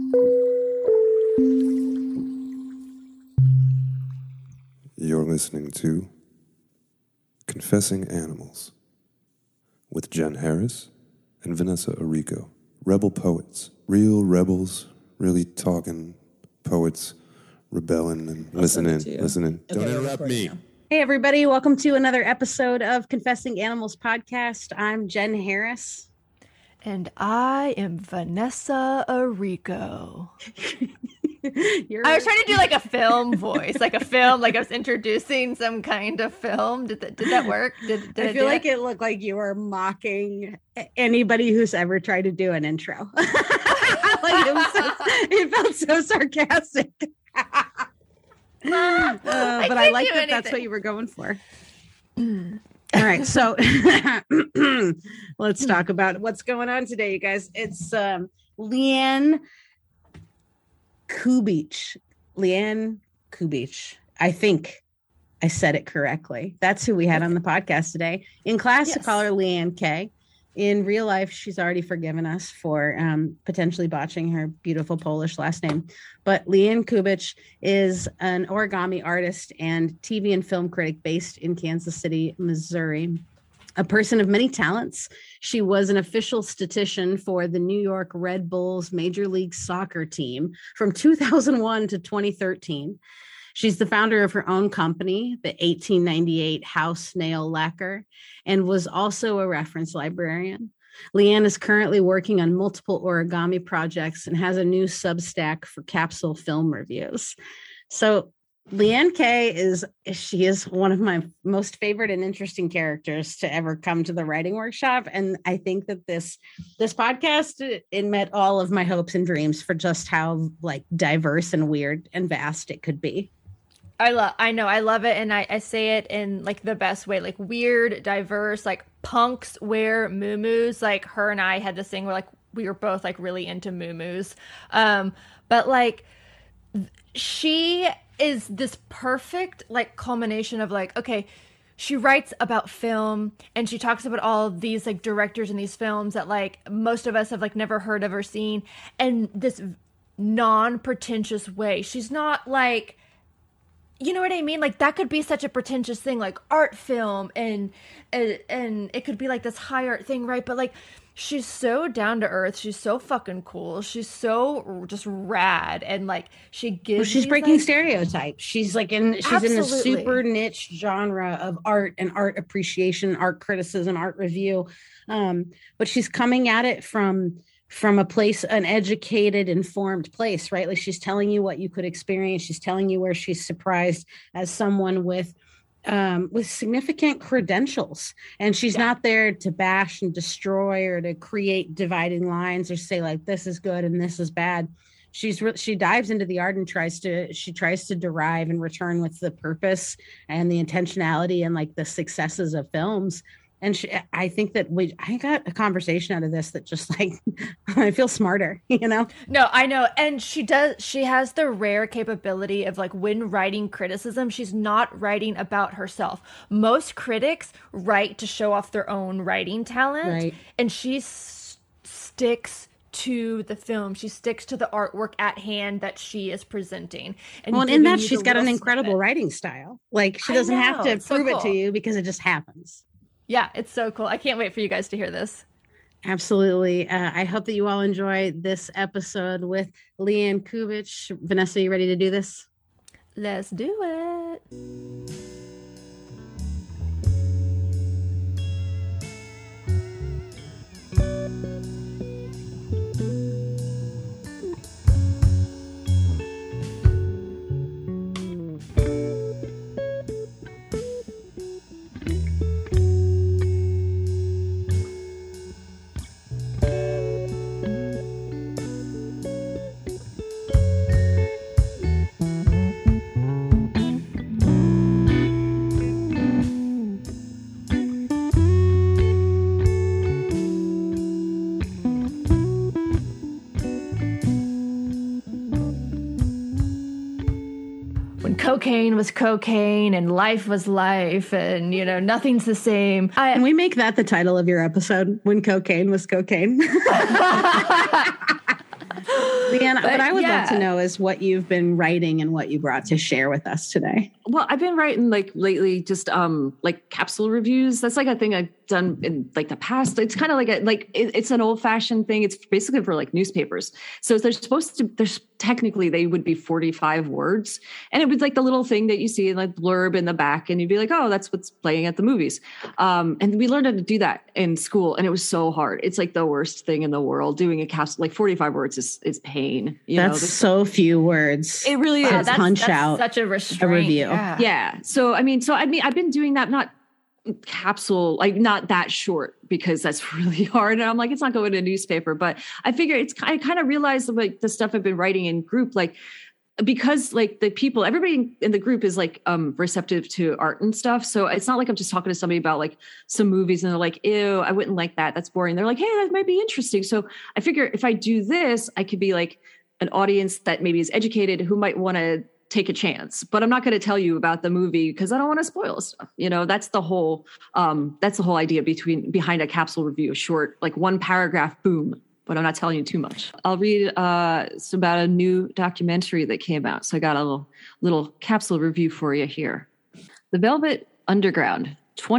You're listening to Confessing Animals with Jen Harris and Vanessa Arrico. Rebel poets. Real rebels, really talking poets, rebelling and listening. Okay, Don't interrupt me. now. Hey, everybody. Welcome to another episode of Confessing Animals podcast. I'm Jen Harris. And I am Vanessa Arrico. I was trying to do like a film voice, like a film, like I was introducing some kind of film. Did that work? I feel like it looked like you were mocking anybody who's ever tried to do an intro. It felt so sarcastic. But I like that that's what you were going for. All right, so let's talk about what's going on today, you guys. It's Liane Kubich. Liane Kubich. I think I said it correctly. That's who we had on the podcast today. In class, to call her Liane K. In real life, she's already forgiven us for potentially botching her beautiful Polish last name. But Liane Kubich is an origami artist and TV and film critic based in Kansas City, Missouri. A person of many talents, she was an official statistician for the New York Red Bulls Major League Soccer team from 2001 to 2013. She's the founder of her own company, the 1898 House Nail Lacquer, and was also a reference librarian. Liane is currently working on multiple origami projects and has a new Substack for capsule film reviews. So Liane K is one of my most favorite and interesting characters to ever come to the writing workshop. And I think that this podcast, it met all of my hopes and dreams for just how like diverse and weird and vast it could be. I love it, and I say it in like the best way, like weird, diverse, like punks wear muumuus. Like her and I had this thing where like we were both like really into muumuus, but like she is this perfect like culmination of like, okay, she writes about film and she talks about all these like directors in these films that like most of us have like never heard of or seen, and this non-pretentious way. She's not like, you know what I mean? Like that could be such a pretentious thing, like art film, and it could be like this high art thing, right? But like she's so down to earth. She's so fucking cool. She's so just rad, and like she gives. Well, she's breaking like stereotypes. She's like she's in a super niche genre of art and art appreciation, art criticism, art review, but she's coming at it from a place, an educated, informed place, right? Like she's telling you what you could experience. She's telling you where she's surprised as someone with significant credentials. And she's not there to bash and destroy or to create dividing lines or say like, this is good and this is bad. She dives into the art and tries to derive and return with the purpose and the intentionality and like the successes of films. And I think that I got a conversation out of this that just like, I feel smarter, you know? No, I know. And she has the rare capability of like when writing criticism, she's not writing about herself. Most critics write to show off their own writing talent. Right. And she sticks to the film. She sticks to the artwork at hand that she is presenting. And well, in that she's got an incredible writing style. Like she doesn't have to prove it to you because it just happens. Yeah, it's so cool. I can't wait for you guys to hear this. Absolutely. I hope that you all enjoy this episode with Liane Kubich. Vanessa, you ready to do this? Let's do it. cocaine was cocaine and life was life and, you know, nothing's the same. Can we make that the title of your episode? When cocaine was cocaine? Leanne, what I would love to know is what you've been writing and what you brought to share with us today. Well, I've been writing like lately, just like capsule reviews. That's like a thing I've done in like the past. It's kind of like it's an old fashioned thing. It's basically for like newspapers. So there's technically they would be 45 words, and it was like the little thing that you see in like blurb in the back, and you'd be like, oh, that's what's playing at the movies. And we learned how to do that in school, and it was so hard. It's like the worst thing in the world. Doing a capsule, like 45 words is pain. That's so few words. It really is. Punch out such a restraint. A review. Yeah. So I mean, I've been doing that, not capsule, like not that short, because that's really hard. And I'm like, it's not going to a newspaper, but I figure I kind of realized like the stuff I've been writing in group, like, because like the people, everybody in the group is like receptive to art and stuff. So it's not like I'm just talking to somebody about like some movies and they're like, ew, I wouldn't like that. That's boring. They're like, hey, that might be interesting. So I figure if I do this, I could be like an audience that maybe is educated who might want to take a chance, but I'm not going to tell you about the movie because I don't want to spoil stuff. You know, that's the whole idea behind a capsule review, short, like one paragraph, boom. But I'm not telling you too much. I'll read it's about a new documentary that came out. So I got a little capsule review for you here. The Velvet Underground,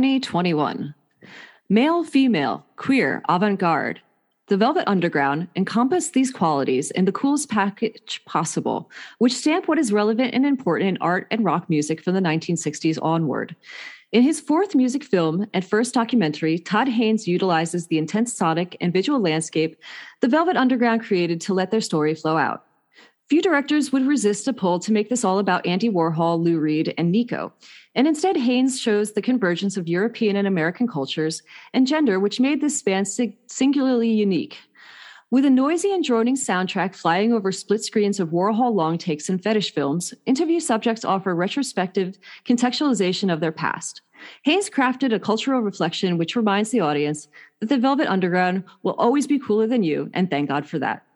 2021. Male, female, queer, avant-garde. The Velvet Underground encompassed these qualities in the coolest package possible, which stamp what is relevant and important in art and rock music from the 1960s onward. In his fourth music film and first documentary, Todd Haynes utilizes the intense sonic and visual landscape the Velvet Underground created to let their story flow out. Few directors would resist a pull to make this all about Andy Warhol, Lou Reed, and Nico. And instead, Haynes shows the convergence of European and American cultures and gender, which made this band singularly unique. With a noisy and droning soundtrack flying over split screens of Warhol long takes and fetish films, interview subjects offer retrospective contextualization of their past. Haynes crafted a cultural reflection which reminds the audience that the Velvet Underground will always be cooler than you, and thank God for that.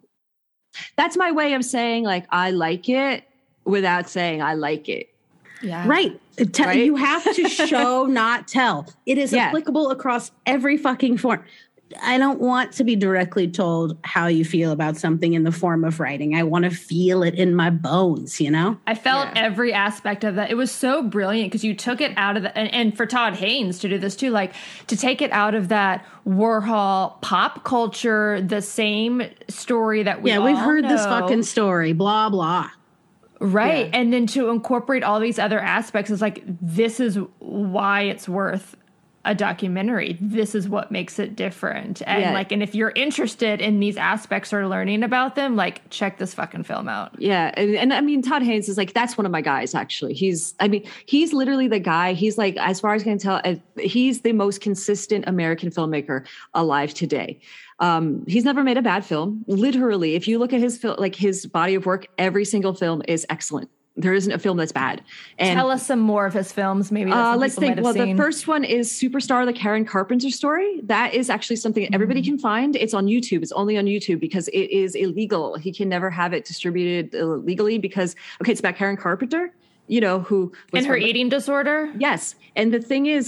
That's my way of saying, like, I like it without saying I like it. Yeah. Right. You have to show, not tell. It is applicable across every fucking form. I don't want to be directly told how you feel about something in the form of writing. I want to feel it in my bones, you know? I felt every aspect of that. It was so brilliant because you took it out of the, and for Todd Haynes to do this too, like to take it out of that Warhol pop culture, the same story that we've heard this fucking story, blah, blah. Right. Yeah. And then to incorporate all these other aspects is like, this is why it's worth a documentary. This is what makes it different. And and if you're interested in these aspects or learning about them, like check this fucking film out. Yeah. And I mean, Todd Haynes is like, that's one of my guys, actually. He's literally the guy. He's like, as far as I can tell, he's the most consistent American filmmaker alive today. He's never made a bad film. Literally, if you look at his body of work, every single film is excellent. There isn't a film that's bad. And tell us some more of his films, maybe. Let's think. Well, the first one is Superstar, the Karen Carpenter story. That is actually something everybody can find. It's on YouTube. It's only on YouTube because it is illegal. He can never have it distributed legally because, it's about Karen Carpenter, you know, who was and her eating disorder. Yes. And the thing is,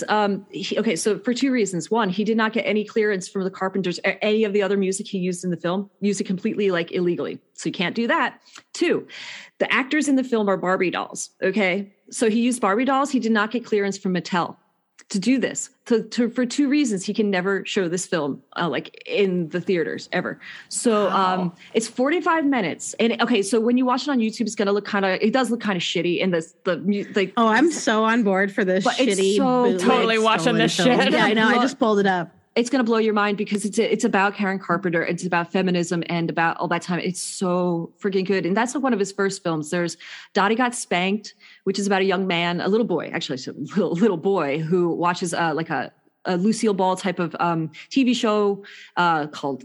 so for two reasons. One, he did not get any clearance from the Carpenters or any of the other music he used in the film, used it completely like illegally. So you can't do that. Two, the actors in the film are Barbie dolls. Okay. So he used Barbie dolls. He did not get clearance from Mattel to do this. For two reasons, he can never show this film like in the theaters ever. So it's 45 minutes. And so when you watch it on YouTube, it's going to look it does look kind of shitty. And I'm so on board for this shitty. Totally watching this shit. Yeah, I know. I just pulled it up. It's going to blow your mind because it's about Karen Carpenter. It's about feminism and about all that time. It's so freaking good. And that's one of his first films. There's Dottie Got Spanked, which is about a young man, a little boy, actually, it's a little boy who watches like a Lucille Ball type of TV show called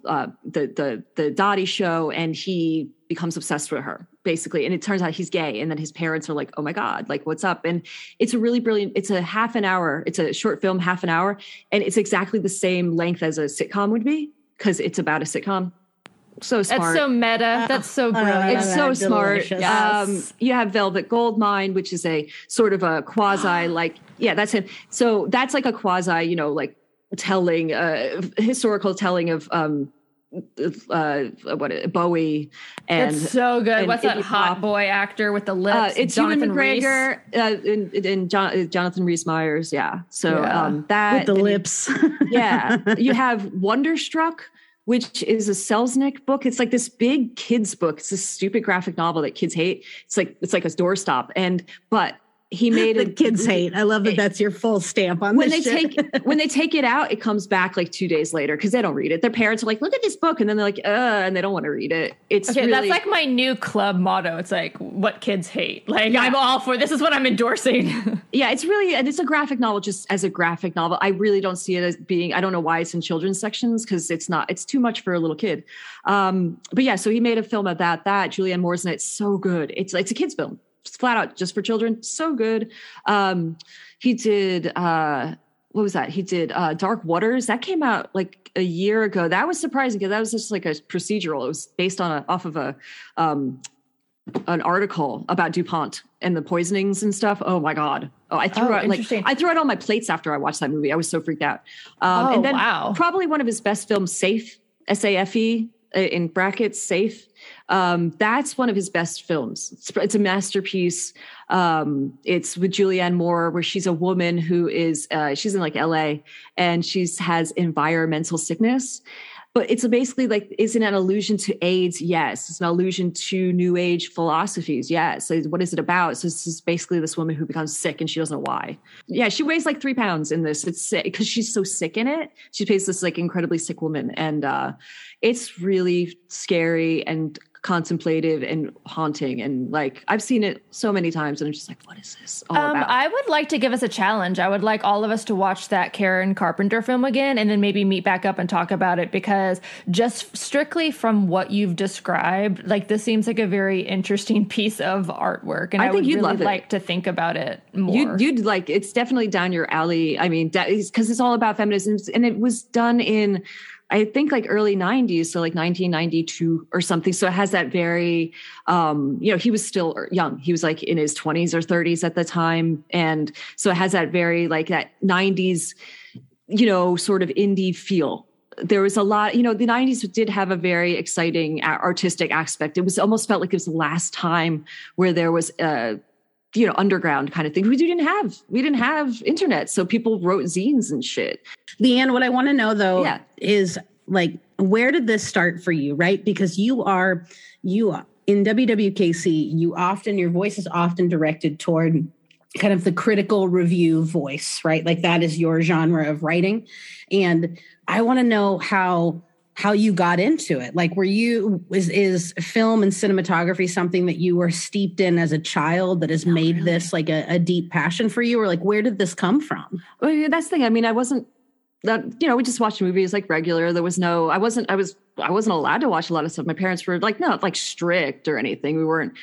the Dottie Show, and he becomes obsessed with her, basically. And it turns out he's gay. And then his parents are like, oh my God, like what's up? And it's a really brilliant, it's a half an hour. It's a short film, half an hour. And it's exactly the same length as a sitcom would be because it's about a sitcom. So smart. That's so meta. That's so brilliant. It's so smart. Yes. You have Velvet Goldmine, which is a sort of a quasi that's him. So that's like a quasi, like telling, historical telling of Bowie, and it's so good. and What's that Iggy hot Pop. boy actor with the lips? It's Jonathan Ewan McGregor Rhys. and Jonathan Rhys Meyers. Yeah. So Yeah. that With the lips. yeah. You have Wonderstruck, which is a Selznick book. It's like this big kids book. It's this stupid graphic novel that kids hate. It's like a doorstop. But he made the kids hate. I love that. That's your full stamp on when this shit. when they take it out, it comes back like 2 days later because they don't read it. Their parents are like, "Look at this book," and then they're like, and they don't want to read it. It's Okay, really, that's like my new club motto. It's like what kids hate. Like I'm all for this is what I'm endorsing. yeah, it's really, and it's a graphic novel just as a graphic novel. I really don't see it as being, I don't know why it's in children's sections because it's too much for a little kid. But yeah, so he made a film of that Julianne Moore's in it. It's so good. It's a kid's film. Just flat out just for children. So good. He did, what was that? He did Dark Waters. That came out like a year ago. That was surprising because that was just like a procedural. It was based off of an article about DuPont and the poisonings and stuff. Oh my God. Oh, I threw out all my plates after I watched that movie. I was so freaked out. And then probably one of his best films, Safe, SAFE, in brackets, Safe. That's one of his best films. It's a masterpiece. It's with Julianne Moore, where she's a woman who is, she's in like LA and has environmental sickness. But it's basically like, is it an allusion to AIDS? Yes. It's an allusion to New Age philosophies. Yes. So what is it about? So this is basically this woman who becomes sick and she doesn't know why. Yeah, she weighs like 3 pounds in this. It's because she's so sick in it. She plays this like incredibly sick woman. And it's really scary and contemplative and haunting, and like I've seen it so many times and I'm just like, what is this all about? I would like to give us a challenge. I would like all of us to watch that Karen Carpenter film again and then maybe meet back up and talk about it, because just strictly from what you've described, like this seems like a very interesting piece of artwork, and I think would really like to think about it more. You'd like, it's definitely down your alley. I mean, that is because it's all about feminism, and it was done in, I think, like early 90s, so like 1992 or something. So it has that very, he was still young. He was like in his 20s or 30s at the time. And so it has that very like that 90s, sort of indie feel. There was a lot, the 90s did have a very exciting artistic aspect. It was almost felt like it was the last time where there was underground kind of thing. We didn't have internet. So people wrote zines and shit. Leanne, what I want to know though is like, where did this start for you? Right. Because you are in WWKC, your voice is often directed toward kind of the critical review voice, right? Like that is your genre of writing. And I want to know how you got into it. Like, is film and cinematography something that you were steeped in as a child that has made this like a deep passion for you? Or like, where did this come from? Well, yeah, that's the thing. I mean, I wasn't that, we just watched movies like regular. There was I wasn't allowed to watch a lot of stuff. My parents were like, not like strict or anything. We weren't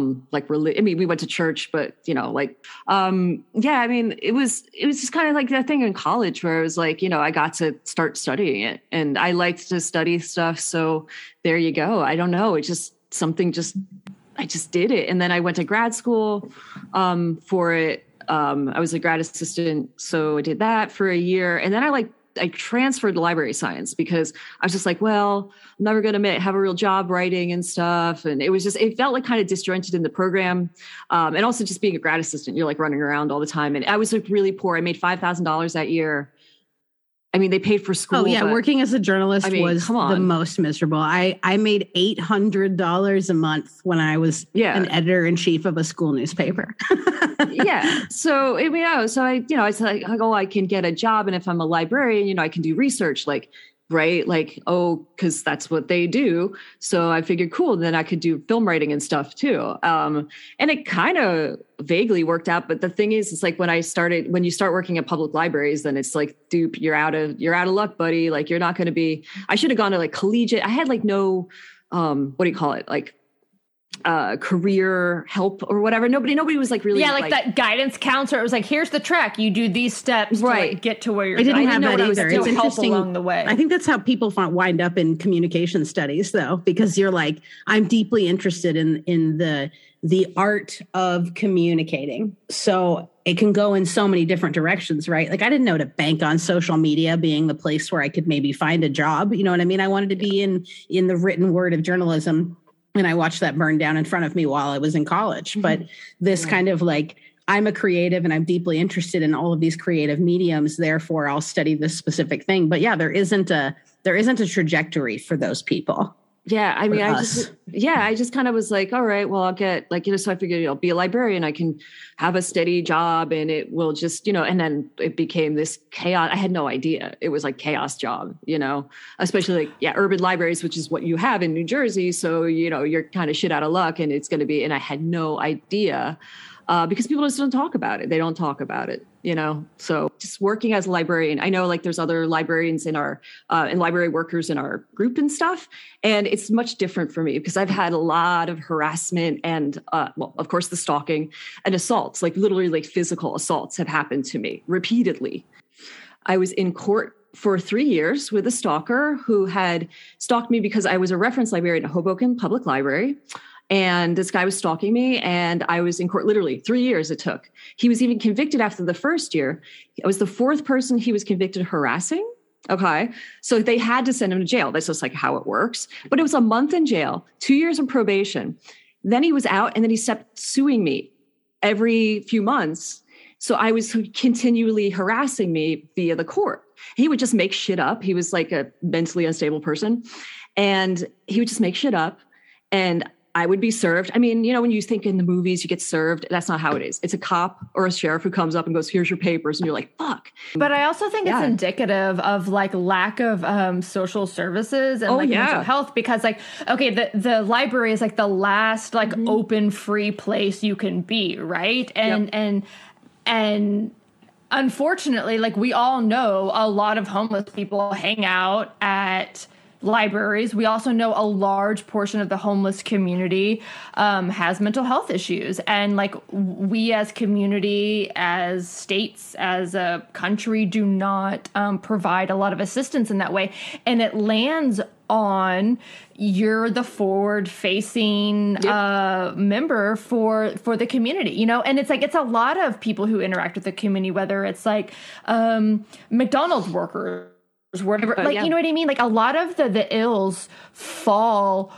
we went to church, but I mean, it was just kind of like that thing in college where it was like, I got to start studying it and I liked to study stuff. So there you go. I don't know. It just I just did it. And then I went to grad school for it. I was a grad assistant, so I did that for a year. And then I transferred to library science because I was just like, well, I'm never going to have a real job writing and stuff. And it felt like kind of disjointed in the program. And also just being a grad assistant, you're like running around all the time. And I was like really poor. I made $5,000 that year. I mean, they paid for school. Oh yeah. Working as a journalist was the most miserable. I made $800 a month when I was an editor in chief of a school newspaper. Yeah. So, so I was like, oh, I can get a job. And if I'm a librarian, I can do research, right? Cause that's what they do. So I figured, cool. Then I could do film writing and stuff too. And it kind of vaguely worked out. But the thing is, it's like when you start working at public libraries, then it's like, dude, you're out of luck, buddy. Like you're not going to be, I should have gone to like collegiate. I had like no, what do you call it? Like, career help or whatever. Nobody was like really like that guidance counselor. It was like, here's the track. You do these steps to like get to where you're. I didn't have that either. It's interesting along the way. I think that's how people wind up in communication studies, though, because you're like, I'm deeply interested in the art of communicating. So it can go in so many different directions, right? Like I didn't know to bank on social media being the place where I could maybe find a job. You know what I mean? I wanted to be in the written word of journalism. And I watched that burn down in front of me while I was in college. But this kind of like, I'm a creative and I'm deeply interested in all of these creative mediums. Therefore, I'll study this specific thing. But yeah, there isn't a trajectory for those people. Yeah. I mean, I just kind of was like, all right, well, I'll get like, so I figured I'll be a librarian. I can have a steady job and it will just, and then it became this chaos. I had no idea. It was like chaos job, especially like, urban libraries, which is what you have in New Jersey. So, you're kind of shit out of luck and it's going to be, and I had no idea because people just don't talk about it. They don't talk about it, so just working as a librarian. I know like there's other librarians in our and library workers in our group and stuff. And it's much different for me because I've had a lot of harassment and of course the stalking and assaults, like literally like physical assaults have happened to me repeatedly. I was in court for 3 years with a stalker who had stalked me because I was a reference librarian at Hoboken Public Library. And this guy was stalking me and I was in court, literally 3 years it took. He was even convicted after the first year. I was the fourth person he was convicted of harassing. Okay. So they had to send him to jail. That's just like how it works. But it was a month in jail, 2 years in probation. Then he was out and then he stopped suing me every few months. So I was continually harassing me via the court. He would just make shit up. He was like a mentally unstable person and he would just make shit up. And I would be served. I mean, when you think in the movies, you get served. That's not how it is. It's a cop or a sheriff who comes up and goes, here's your papers. And you're like, fuck. But I also think it's indicative of like lack of social services and mental health because like, okay, the library is like the last like open, free place you can be. Right. And unfortunately, like we all know a lot of homeless people hang out at libraries. We also know a large portion of the homeless community has mental health issues. And like we as community, as states, as a country do not provide a lot of assistance in that way. And it lands on you're the forward facing member for the community, and it's like it's a lot of people who interact with the community, whether it's like McDonald's workers, whatever, you know what I mean? Like a lot of the ills fall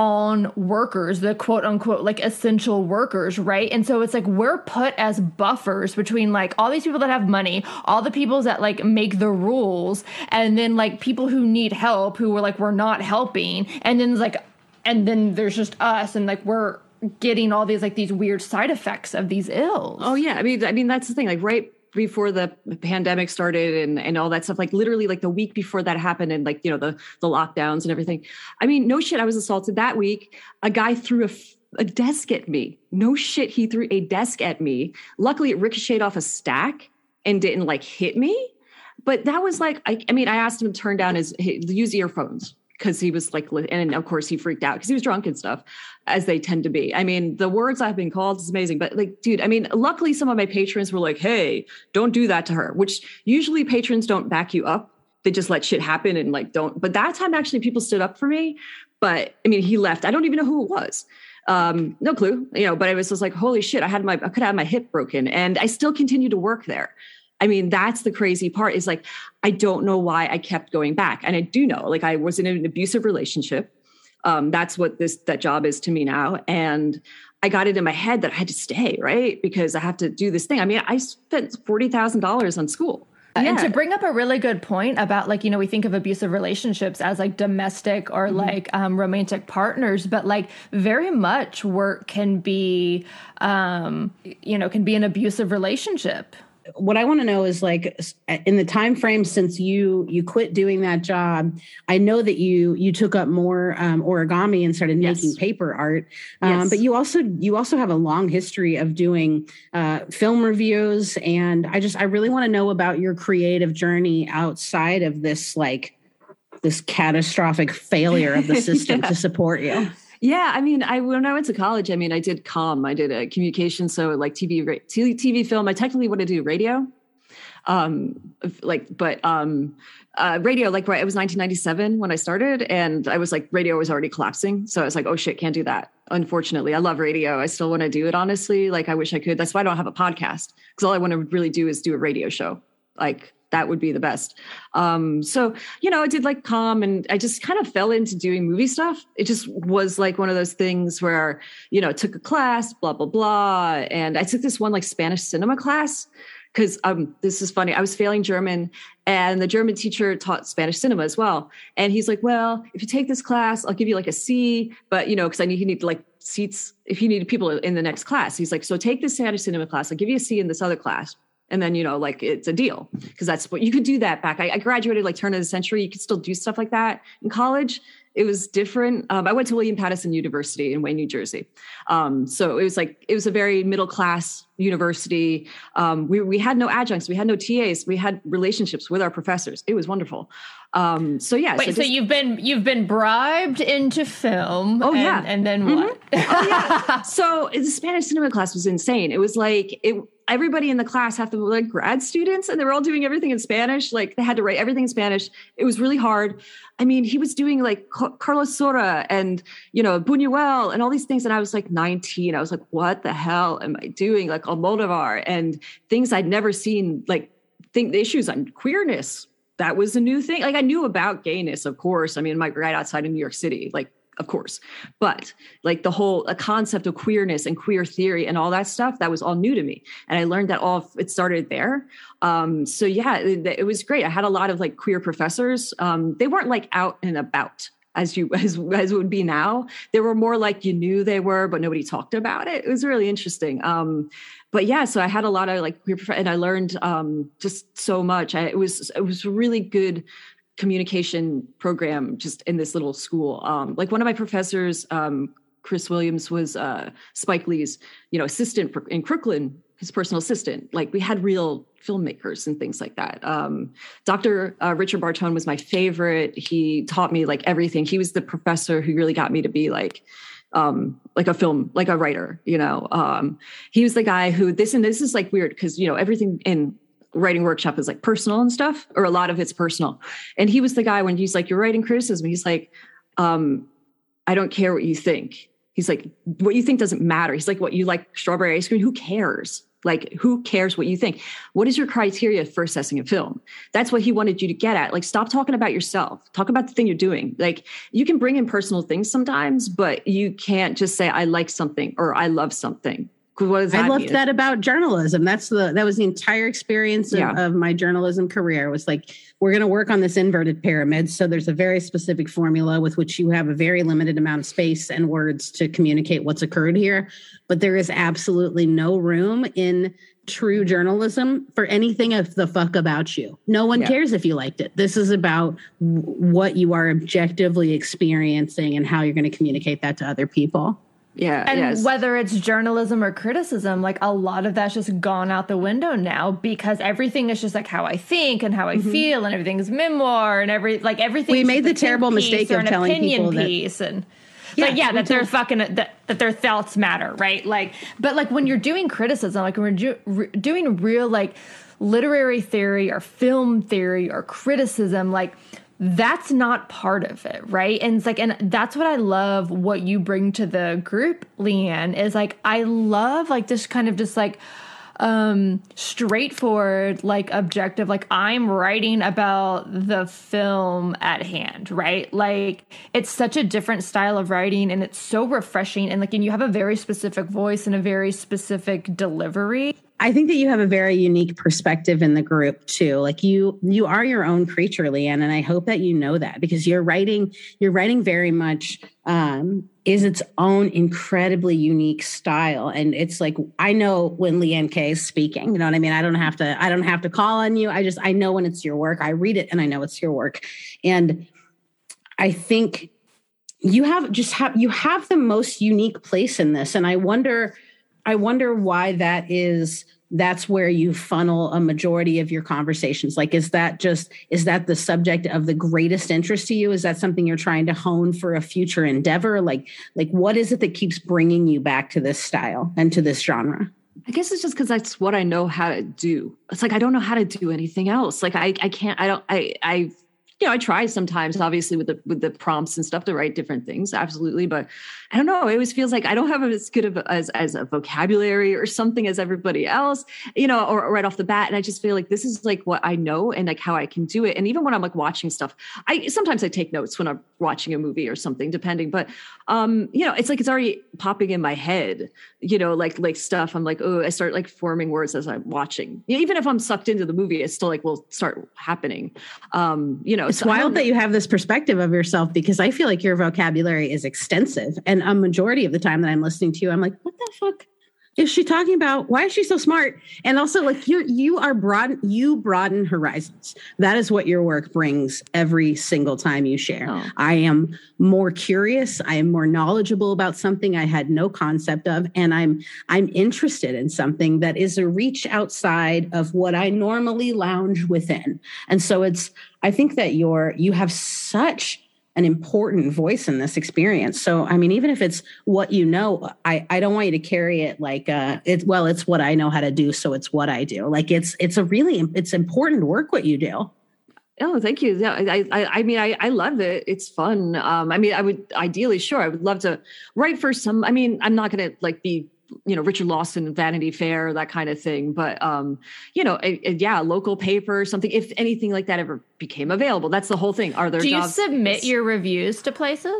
on workers, the quote unquote, like essential workers. Right. And so it's like, we're put as buffers between like all these people that have money, all the people that like make the rules. And then like people who need help who were like, we're not helping. And then there's just us. And like, we're getting all these, like these weird side effects of these ills. Oh yeah. I mean, that's the thing, like right before the pandemic started and all that stuff, like literally like the week before that happened and like, the lockdowns and everything. I mean, no shit. I was assaulted that week. A guy threw a desk at me. No shit. He threw a desk at me. Luckily it ricocheted off a stack and didn't like hit me. But that was like, I asked him to turn down use earphones. Because he was like, and of course he freaked out because he was drunk and stuff, as they tend to be. I mean, the words I've been called is amazing. But like, dude, I mean, luckily some of my patrons were like, hey, don't do that to her, which usually patrons don't back you up. They just let shit happen and like don't. But that time actually people stood up for me. But I mean, he left. I don't even know who it was. No clue, but I was just like, holy shit, I could have my hip broken and I still continue to work there. I mean, that's the crazy part is like, I don't know why I kept going back. And I do know, like I was in an abusive relationship. That's what that job is to me now. And I got it in my head that I had to stay, right? Because I have to do this thing. I mean, I spent $40,000 on school. And to bring up a really good point about like, we think of abusive relationships as like domestic or like romantic partners, but like very much work can be, can be an abusive relationship. What I want to know is like in the time frame since you quit doing that job, I know that you took up more origami and started making paper art. But you also have a long history of doing film reviews, and I really want to know about your creative journey outside of this this catastrophic failure of the system to support you. Yeah, I mean, when I went to college, I mean, I did comm. I did a communication, so like TV, film. I technically want to do radio. Radio, like, right, it was 1997 when I started, and I was like, radio was already collapsing. So I was like, oh shit, can't do that. Unfortunately, I love radio. I still want to do it, honestly. Like, I wish I could. That's why I don't have a podcast, because all I want to really do is do a radio show. Like, that would be the best. So, I did like comm, and I just kind of fell into doing movie stuff. It just was like one of those things where, took a class, blah, blah, blah. And I took this one like Spanish cinema class, because this is funny. I was failing German, and the German teacher taught Spanish cinema as well. And he's like, well, if you take this class, I'll give you like a C, but because he needed like seats, if he needed people in the next class. He's like, so take this Spanish cinema class. I'll give you a C in this other class. And then, like, it's a deal, because that's what you could do that back. I graduated like turn of the century. You could still do stuff like that in college. It was different. I went to William Pattison University in Wayne, New Jersey. So it was a very middle class university. We had no adjuncts. We had no TAs. We had relationships with our professors. It was wonderful. So you've been bribed into film. Oh, yeah. And then what? Oh, yeah. So the Spanish cinema class was insane. It was like everybody in the class, half of them were like grad students, and they were all doing everything in Spanish. Like, they had to write everything in Spanish. It was really hard. I mean, he was doing like Carlos Saura and, Buñuel and all these things. And I was like 19. I was like, what the hell am I doing? Like Almodovar and things I'd never seen, like the issues on queerness. That was a new thing. Like, I knew about gayness, of course. I mean, right outside of New York City, like, of course. But like the whole concept of queerness and queer theory and all that stuff, that was all new to me. And I learned that it started there. So yeah, it was great. I had a lot of like queer professors. They weren't like out and about as it would be now. They were more like, you knew they were, but nobody talked about it. It was really interesting. But yeah, so I had a lot of like queer, and I learned just so much. It was a really good communication program just in this little school. Like, one of my professors, Chris Williams, was Spike Lee's, assistant in Crooklyn, his personal assistant. Like, we had real filmmakers and things like that. Dr. Richard Bartone was my favorite. He taught me like everything. He was the professor who really got me to be like a writer, he was the guy who this is like weird, because, everything in writing workshop is like personal and stuff, or a lot of it's personal. And he was the guy when he's like, you're writing criticism. He's like, I don't care what you think. He's like, what you think doesn't matter. He's like, what, you like strawberry ice cream? Who cares? Like, who cares what you think? What is your criteria for assessing a film? That's what he wanted you to get at. Like, stop talking about yourself. Talk about the thing you're doing. Like, you can bring in personal things sometimes, but you can't just say, I like something or I love something. What does that mean? I loved that about journalism. That was the entire experience of my journalism career. It was like, we're going to work on this inverted pyramid. So there's a very specific formula with which you have a very limited amount of space and words to communicate what's occurred here. But there is absolutely no room in true journalism for anything of the fuck about you. No one cares if you liked it. This is about what you are objectively experiencing and how you're going to communicate that to other people. Yeah. And whether it's journalism or criticism, like, a lot of that's just gone out the window now, because everything is just like how I think and how I feel, and everything's memoir and everything. We made the terrible mistake of telling people that. That they're fucking, that their thoughts matter. Right. Like, but like when you're doing criticism, like when we're doing real, like, literary theory or film theory or criticism, like, that's not part of it, right? And it's like, and that's what I love what you bring to the group, Leanne, is like, I love like this kind of just like straightforward, like objective, like I'm writing about the film at hand, right? Like it's such a different style of writing and it's so refreshing. And like, and you have a very specific voice and a very specific delivery. I think that you have a very unique perspective in the group too. Like you are your own creature, Leanne, and I hope that you know that because your writing very much is its own incredibly unique style. And it's like, I know when Leanne K is speaking, you know what I mean? I don't have to call on you. I know when it's your work. I read it and I know it's your work. And I think you have the most unique place in this. And I wonder why that's where you funnel a majority of your conversations. Like, is that the subject of the greatest interest to you? Is that something you're trying to hone for a future endeavor? Like what is it that keeps bringing you back to this style and to this genre? I guess it's just because that's what I know how to do. It's like I don't know how to do anything else. Like I can't. I don't. I try sometimes, obviously, with the prompts and stuff to write different things, absolutely. But I don't know. It always feels like I don't have as good of as a vocabulary or something as everybody else, or right off the bat. And I just feel like this is like what I know and like how I can do it. And even when I'm like watching stuff, sometimes I take notes when I'm watching a movie or something, depending. But it's like it's already popping in my head. Like stuff. I'm like, oh, I start like forming words as I'm watching. Even if I'm sucked into the movie, it still like will start happening. It's wild that you have this perspective of yourself, because I feel like your vocabulary is extensive. And a majority of the time that I'm listening to you, I'm like, what the fuck is she talking about? Why is she so smart? And also, like, you broaden horizons. That is what your work brings every single time you share. Oh. I am more curious. I am more knowledgeable about something I had no concept of. And I'm interested in something that is a reach outside of what I normally lounge within. And so I think that you have such an important voice in this experience. So, I mean, even if it's what you know, I don't want you to carry it like it's what I know how to do, so it's what I do. Like it's important work what you do. Oh, thank you. Yeah, I love it. It's fun. I would love to write for some. I mean, I'm not going to like be Richard Lawson, Vanity Fair, that kind of thing. But, a local paper, something, if anything like that ever became available, that's the whole thing. Are there jobs? Do you submit your reviews to places?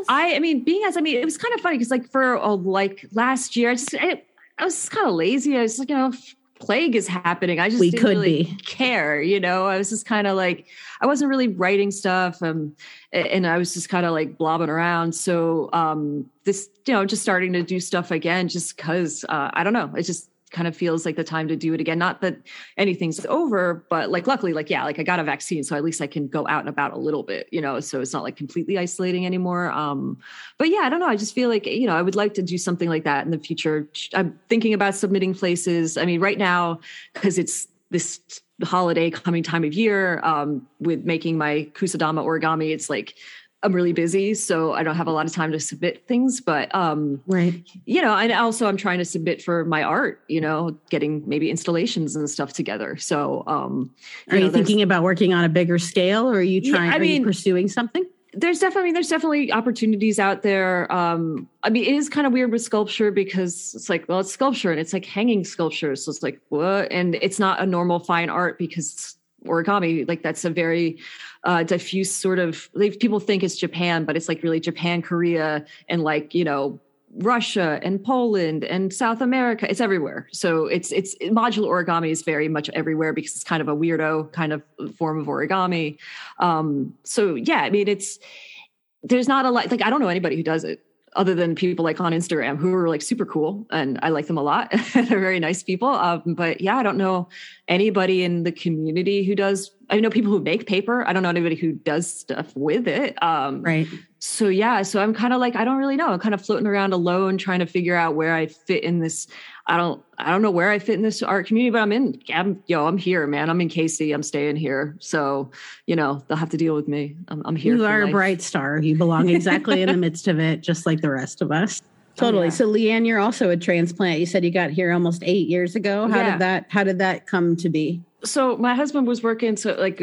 It was kind of funny because like for last year, I was kind of lazy. I was like, plague is happening. I just didn't really care, I was just kind of like, I wasn't really writing stuff. And I was just kind of like blobbing around. So this, just starting to do stuff again, just because I don't know, it just kind of feels like the time to do it again. Not that anything's over, but like, luckily, I got a vaccine. So at least I can go out and about a little bit, so it's not like completely isolating anymore. But yeah, I don't know. I just feel like, I would like to do something like that in the future. I'm thinking about submitting places. I mean, right now, because it's this holiday coming time of year, with making my Kusadama origami, it's like, I'm really busy, so I don't have a lot of time to submit things, but, right. And also I'm trying to submit for my art, getting maybe installations and stuff together. So, are you thinking about working on a bigger scale, or are you are you pursuing something? There's definitely opportunities out there. It is kind of weird with sculpture because it's like, well, it's sculpture and it's like hanging sculpture. So it's like, what? And it's not a normal fine art because it's origami. Like that's a very diffuse sort of, people think it's Japan, but it's like really Japan, Korea, and like, Russia and Poland and South America. It's everywhere. So it's modular origami is very much everywhere because it's kind of a weirdo kind of form of origami. So yeah, I mean, there's not a lot, like, I don't know anybody who does it other than people like on Instagram who are like super cool. And I like them a lot. They're very nice people. But yeah, I don't know anybody in the community who does. I know people who make paper. I don't know anybody who does stuff with it. Right. So yeah, so I'm kind of like, I don't really know. I'm kind of floating around alone, trying to figure out where I fit in this. I don't know where I fit in this art community, but I'm here, man. I'm in KC. I'm staying here. So, they'll have to deal with me. I'm here. You are a bright star. You belong exactly in the midst of it, just like the rest of us. Totally. Oh, yeah. So Leanne, you're also a transplant. You said you got here almost 8 years ago. How did that come to be? So my husband was working,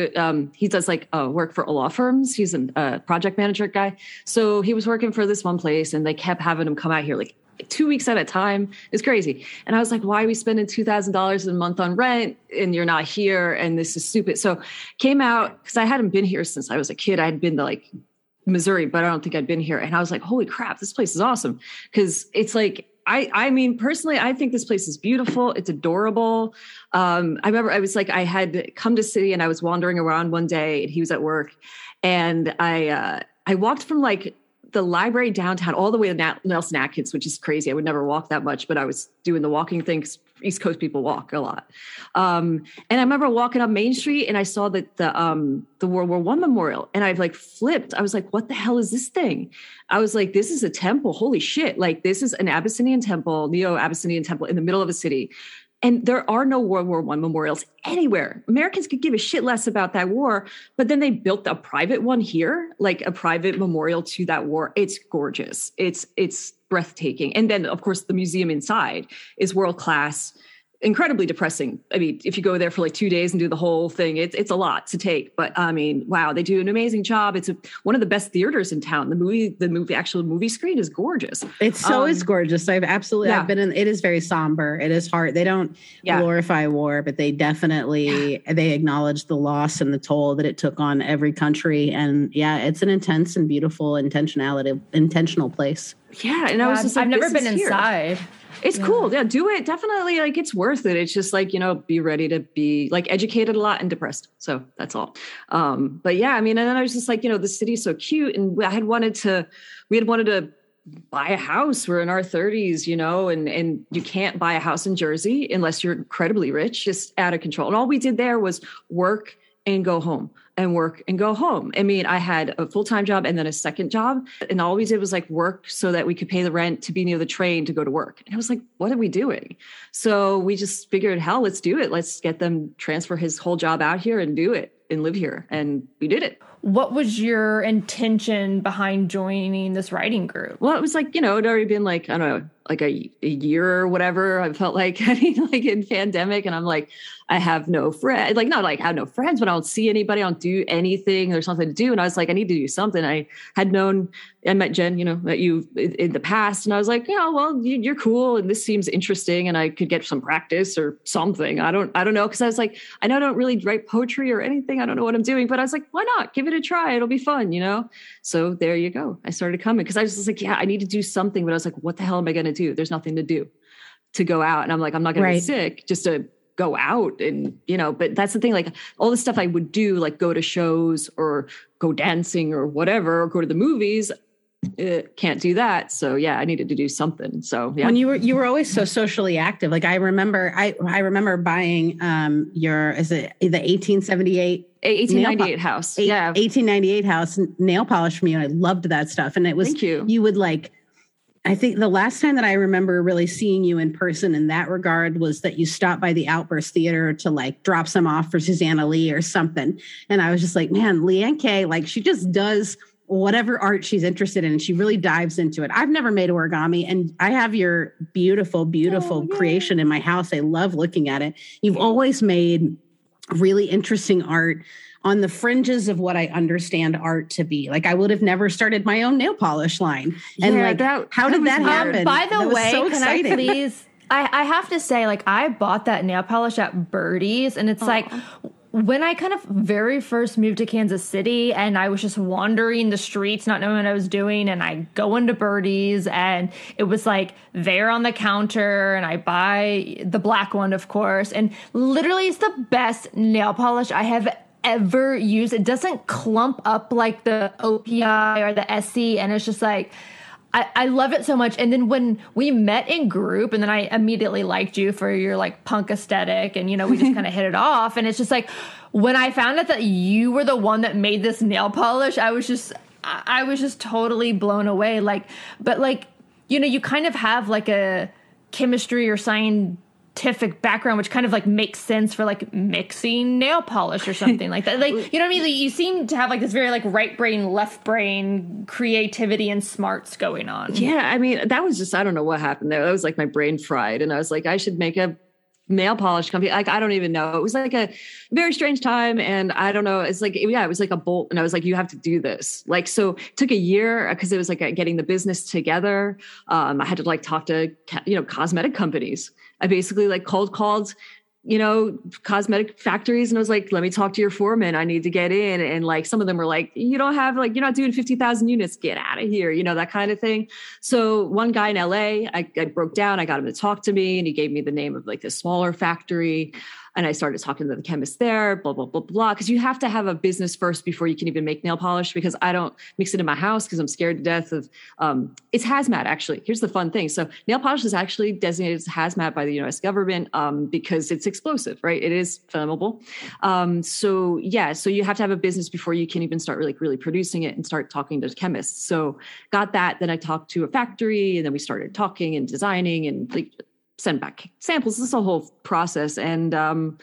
he does work for law firms. He's a project manager guy. So he was working for this one place and they kept having him come out here like 2 weeks at a time. It's crazy. And I was like, why are we spending $2,000 a month on rent and you're not here? And this is stupid. So came out because I hadn't been here since I was a kid. I had been to like Missouri, but I don't think I'd been here. And I was like, holy crap, this place is awesome. Because it's like, I mean, personally, I think this place is beautiful. It's adorable. I remember I was like, I had come to city and I was wandering around one day and he was at work. And I walked from like the library downtown all the way to Nelson Atkins, which is crazy. I would never walk that much, but I was doing the walking thing. East Coast people walk a lot. And I remember walking up Main Street and I saw that the World War I memorial and I've like flipped. I was like, what the hell is this thing? I was like, this is a temple. Holy shit. Like this is an Abyssinian temple, Neo-Abyssinian temple in the middle of a city. And there are no World War I memorials anywhere. Americans could give a shit less about that war, but then they built a private one here, like a private memorial to that war. It's gorgeous. It's breathtaking. And then, of course, the museum inside is world-class. incredibly depressing. I mean, if you go there for like 2 days and do the whole thing, it's a lot to take. But I mean, wow, they do an amazing job. It's one of the best theaters in town. The actual movie screen is gorgeous. It's gorgeous. I've been in. It is very somber. It is hard. They don't glorify war, but they definitely they acknowledge the loss and the toll that it took on every country. And it's an intense and beautiful intentional place. Yeah, and I was just like, I've never been inside. It's cool. Yeah, do it. Definitely. Like, it's worth it. It's just like, be ready to be like educated a lot and depressed. So that's all. But yeah, I mean, and then I was just like, the city's so cute. And we had wanted to buy a house. We're in our 30s, and you can't buy a house in Jersey unless you're incredibly rich, just out of control. And all we did there was work and go home and work and go home. I mean, I had a full-time job and then a second job. And all we did was like work so that we could pay the rent to be near the train to go to work. And I was like, what are we doing? So we just figured, hell, let's do it. Let's get them transfer his whole job out here and do it and live here. And we did it. What was your intention behind joining this writing group? Well, it was like, it'd already been like, I don't know, like a year or whatever. I felt like, like in pandemic, and I'm like, I have no friends, like not like I have no friends, but I don't see anybody. I don't do anything. There's nothing to do. And I was like, I need to do something. I met Jen, met you in the past. And I was like, well, you're cool. And this seems interesting. And I could get some practice or something. I don't know. Cause I was like, I know I don't really write poetry or anything. I don't know what I'm doing, but I was like, why not? Give it a try. It'll be fun, So there you go. I started coming because I was just like, I need to do something. But I was like, what the hell am I going to do? There's nothing to do to go out. And I'm like, I'm not going to be sick just to go out. And, but that's the thing, like all the stuff I would do, like go to shows or go dancing or whatever, or go to the movies. Can't do that. So I needed to do something. So when you were always so socially active. Like I remember buying is it the 1898 house. 1898 house nail polish from you. And I loved that stuff. And it was, thank you. You would like, I think the last time that I remember really seeing you in person in that regard was that you stopped by the Outburst Theater to like drop some off for Susanna Lee or something. And I was just like, man, Leanne K, like she just does whatever art she's interested in and she really dives into it. I've never made origami and I have your beautiful creation in my house. I love looking at it. You've always made really interesting art on the fringes of what I understand art to be. Like I would have never started my own nail polish line. And how did that happen? By the way, so can I please, I have to say, like I bought that nail polish at Birdie's and it's like, when I kind of very first moved to Kansas City and I was just wandering the streets, not knowing what I was doing, and I go into Birdie's and it was like there on the counter and I buy the black one, of course. And literally it's the best nail polish I have ever used. It doesn't clump up like the OPI or the SC. And it's just like, I love it so much. And then when we met in group and then I immediately liked you for your like punk aesthetic and, we just kind of hit it off. And it's just like, when I found out that you were the one that made this nail polish, I was just totally blown away. Like, but like, you kind of have like a chemistry or scientific background, which kind of like makes sense for like mixing nail polish or something like that. Like, you know what I mean? Like, you seem to have like this very like right brain, left brain creativity and smarts going on. Yeah. I mean, that was just, I don't know what happened there. That was like my brain fried. And I was like, I should make a nail polish company. Like, I don't even know. It was like a very strange time. And I don't know. It's like, it was like a bolt. And I was like, you have to do this. Like, so it took a year because it was like getting the business together. I had to like talk to, cosmetic companies. I basically like cold called, cosmetic factories. And I was like, let me talk to your foreman. I need to get in. And like, some of them were like, you don't have like, you're not doing 50,000 units, get out of here. That kind of thing. So one guy in LA, I broke down, I got him to talk to me and he gave me the name of like the smaller factory. And I started talking to the chemist there, blah, blah, blah, blah. Because you have to have a business first before you can even make nail polish, because I don't mix it in my house because I'm scared to death of, it's hazmat actually. Here's the fun thing. So nail polish is actually designated as hazmat by the US government because it's explosive, right? It is flammable. So you have to have a business before you can even start really producing it and start talking to chemists. So got that. Then I talked to a factory and then we started talking and designing and like, send back samples. This is a whole process. And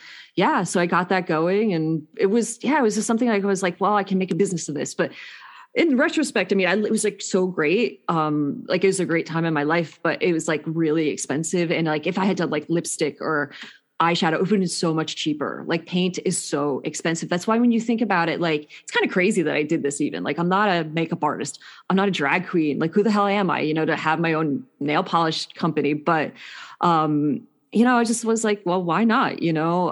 so I got that going and it was just something I was like, well, I can make a business of this. But in retrospect, I mean, it was like so great. Like it was a great time in my life, but it was like really expensive. And like, if I had to like lipstick or eyeshadow, it would have been so much cheaper. Like paint is so expensive. That's why when you think about it, like it's kind of crazy that I did this even. Like I'm not a makeup artist. I'm not a drag queen. Like who the hell am I, you know, to have my own nail polish company. But, you know, I just was like, well, why not, you know?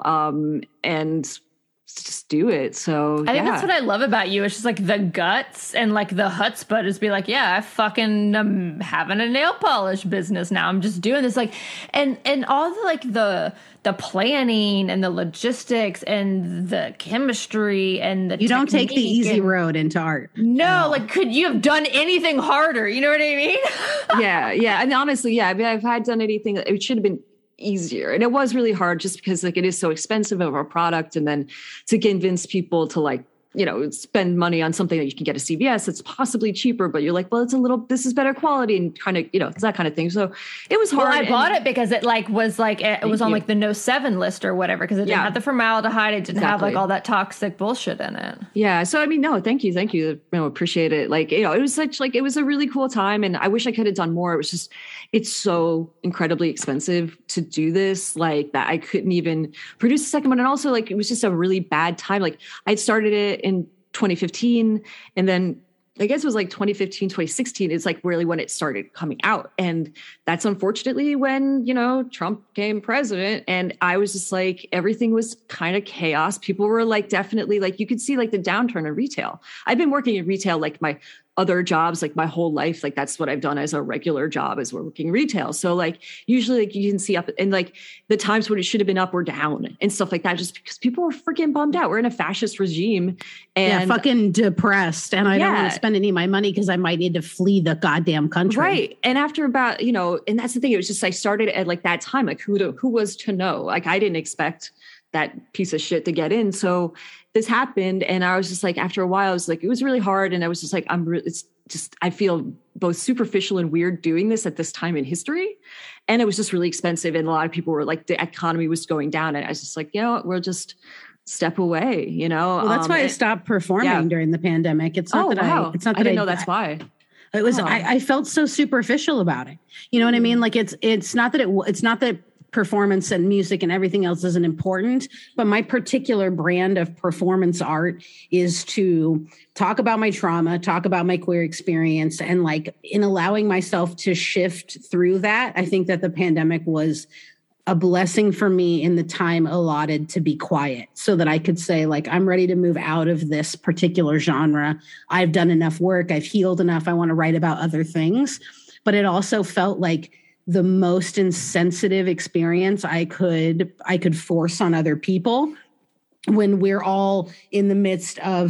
And just do it. So I think that's what I love about you. It's just like the guts and like the chutzpah is be like, yeah, I fucking am having a nail polish business now. I'm just doing this, like, and all the like the planning and the logistics and the chemistry and the you don't take the easy road into art. No, like could you have done anything harder? You know what I mean? yeah. And honestly, yeah, I mean, I've had done anything. It should have been easier. And it was really hard just because like it is so expensive of a product. And then to convince people to like, you know, spend money on something that you can get at CVS that's possibly cheaper, but you're like, well, this is better quality and kind of, you know, it's that kind of thing. So it was hard. Well, I bought it because it like was like, it was on like the No 7 list or whatever, because it didn't have the formaldehyde. It didn't have like all that toxic bullshit in it. Yeah. So, I mean, no, thank you. You know, appreciate it. Like, you know, it was such like, it was a really cool time and I wish I could have done more. It was just, it's so incredibly expensive to do this, like that I couldn't even produce a second one. And also like, it was just a really bad time. Like I'd started it in 2015 and then I guess it was like 2015, 2016 is like really when it started coming out. And that's unfortunately when, you know, Trump became president. And I was just like, everything was kind of chaos. People were like, definitely like, you could see like the downturn in retail. I've been working in retail, like my other jobs, like my whole life, like that's what I've done as a regular job is working retail. So like usually like you can see up and like the times when it should have been up or down and stuff like that, just because people were freaking bummed out. We're in a fascist regime and fucking depressed. And I don't want to spend any of my money because I might need to flee the goddamn country. Right. And after about, you know, and that's the thing, it was just, I started at like that time, like who was to know? Like I didn't expect that piece of shit to get in. So this happened. And I was just like, after a while, I was like, it was really hard. And I was just like, it's just, I feel both superficial and weird doing this at this time in history. And it was just really expensive. And a lot of people were like, the economy was going down. And I was just like, you know, we'll just step away, you know? Well, that's why I stopped performing during the pandemic. It's not it's not that I didn't know that's why. It was, I felt so superficial about it. You know what I mean? Like it's not that performance and music and everything else isn't important, but my particular brand of performance art is to talk about my trauma, talk about my queer experience. And like in allowing myself to shift through that, I think that the pandemic was a blessing for me in the time allotted to be quiet so that I could say like, I'm ready to move out of this particular genre. I've done enough work. I've healed enough. I want to write about other things. But it also felt like the most insensitive experience I could force on other people when we're all in the midst of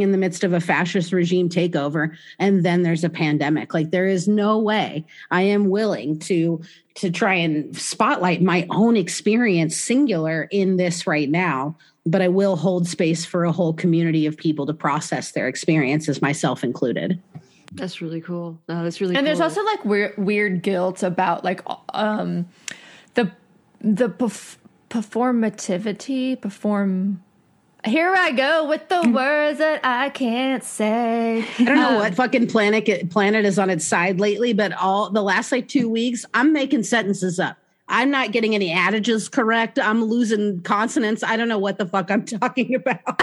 a fascist regime takeover. And then there's a pandemic. Like there is no way I am willing to try and spotlight my own experience singular in this right now, but I will hold space for a whole community of people to process their experiences, myself included. That's really cool. No, that's really cool. And there's also like weird guilt about like the performativity. Here I go with the words that I can't say. I don't know what fucking planet is on its side lately, but all the last like 2 weeks, I'm making sentences up. I'm not getting any adages correct. I'm losing consonants. I don't know what the fuck I'm talking about.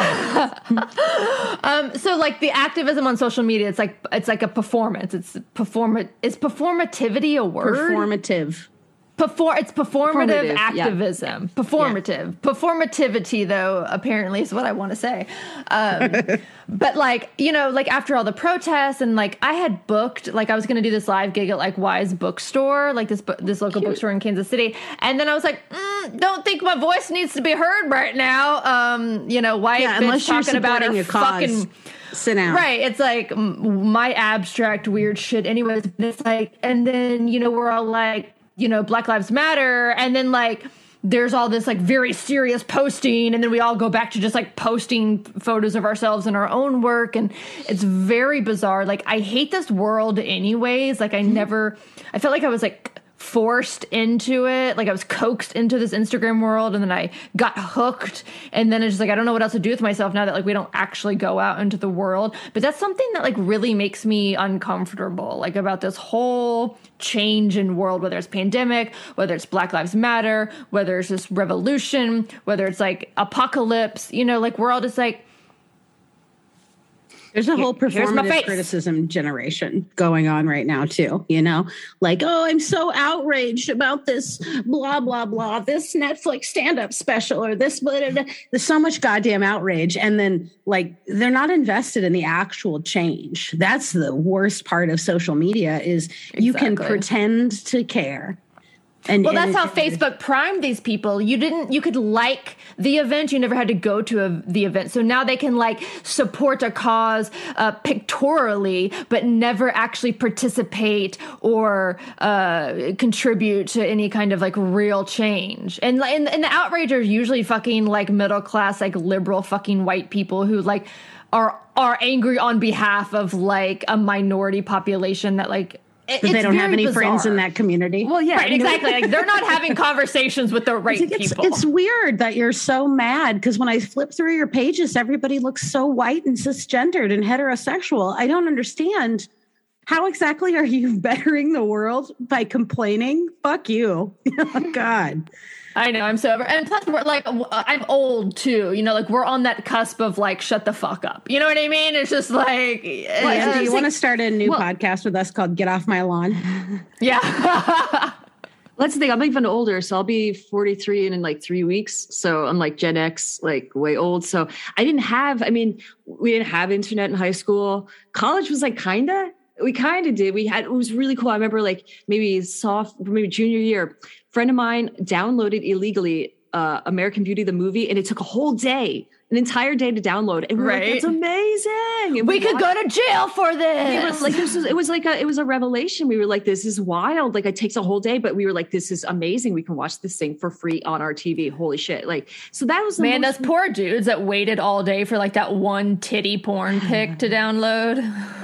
So like the activism on social media, it's like a performance. Is performativity a word? Performative. It's performative activism. Yeah. Performative. Yeah. Performativity, though, apparently is what I want to say. But like, you know, like after all the protests and like I had booked, like I was going to do this live gig at like Wise Bookstore, like this local bookstore in Kansas City. And then I was like, don't think my voice needs to be heard right now. You know, white bitch talking about her fucking... Sit down. Right. It's like my abstract weird shit anyways. It's like, and then, you know, we're all like, you know, Black Lives Matter. And then like, there's all this like very serious posting. And then we all go back to just like posting photos of ourselves and our own work. And it's very bizarre. Like, I hate this world anyways. Like I felt like I was like forced into it. Like I was coaxed into this Instagram world, and then I got hooked. And then it's just like, I don't know what else to do with myself now that like we don't actually go out into the world. But that's something that like really makes me uncomfortable, like about this whole change in world, whether it's pandemic, whether it's Black Lives Matter, whether it's just revolution, whether it's like apocalypse, you know, like we're all just like, there's a whole performative criticism generation going on right now too, you know, like, oh, I'm so outraged about this blah, blah, blah, this Netflix stand-up special or this, blah, blah, blah. There's so much goddamn outrage. And then like, they're not invested in the actual change. That's the worst part of social media is you can pretend to care. And, well, that's how Facebook primed these people. You could like the event. You never had to go to the event. So now they can like support a cause pictorially, but never actually participate or contribute to any kind of like real change. And the outrage are usually fucking like middle class, like liberal fucking white people who like are angry on behalf of like a minority population that like, they don't have any friends in that community. Well, yeah, right, exactly. Like they're not having conversations with the right people. It's weird that you're so mad because when I flip through your pages, everybody looks so white and cisgendered and heterosexual. I don't understand. How exactly are you bettering the world by complaining? Fuck you. Oh, God. I know, I'm so over. And plus, we're like, I'm old too. You know, like we're on that cusp of like, shut the fuck up. You know what I mean? It's just like, do you want to start a new podcast with us called Get Off My Lawn? Yeah. That's the thing. I'm even older, so I'll be 43 in like 3 weeks. So I'm like Gen X, like way old. So we didn't have internet in high school. College was like we kind of did. It was really cool. I remember like maybe junior year, friend of mine downloaded illegally American Beauty, the movie, and it took a whole day, an entire day to download. And we were like, that's amazing. And we could go to jail for this. It was a revelation. We were like, this is wild. Like it takes a whole day, but we were like, this is amazing. We can watch this thing for free on our TV. Holy shit. Like, so that was those poor dudes that waited all day for like that one titty porn pic to download.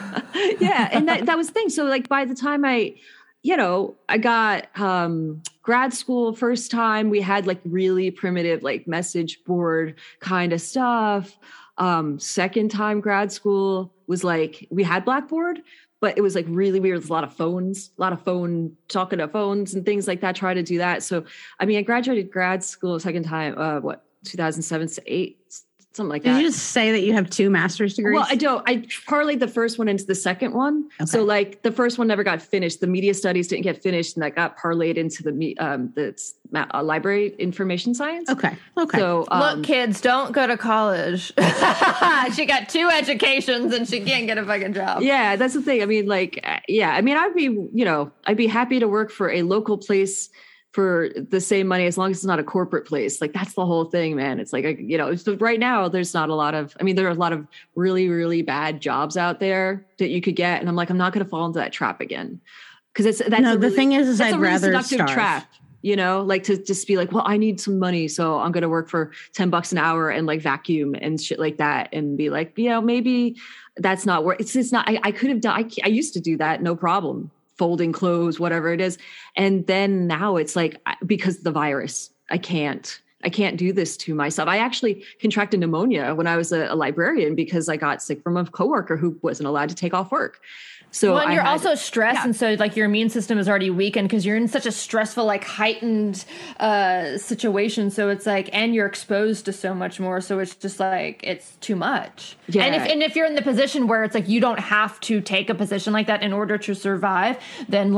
Yeah. And that was the thing. So like by the time I got grad school first time, we had like really primitive, like message board kind of stuff. Second time grad school was like, we had Blackboard, but it was like really weird. There's a lot of talking to phones and things like that, try to do that. So, I mean, I graduated grad school second time, 2007 to 8, something like that. Did you just say that you have 2 master's degrees? Well, I don't. I parlayed the first one into the second one. Okay. So like the first one never got finished. The media studies didn't get finished, and that got parlayed into the library information science. Okay. So look, kids, don't go to college. She got 2 educations and she can't get a fucking job. Yeah, that's the thing. I mean, like, yeah. I mean, I'd be happy to work for a local place for the same money, as long as it's not a corporate place. Like that's the whole thing, man. It's like, right now there are a lot of really, really bad jobs out there that you could get. And I'm like, I'm not going to fall into that trap again. Cause the thing is I'd rather starve. Trap, like to just be like, well, I need some money. So I'm going to work for $10 an hour and like vacuum and shit like that. And be like, maybe that's not where it's not, I could have done, I used to do that. No problem. Folding clothes, whatever it is. And then now it's like, because of the virus, I can't do this to myself. I actually contracted pneumonia when I was a librarian because I got sick from a coworker who wasn't allowed to take off work. So and you're also stressed. Yeah. And so like your immune system is already weakened because you're in such a stressful, like heightened situation. So it's like, and you're exposed to so much more. So it's just like, it's too much. Yeah. And if you're in the position where it's like, you don't have to take a position like that in order to survive, then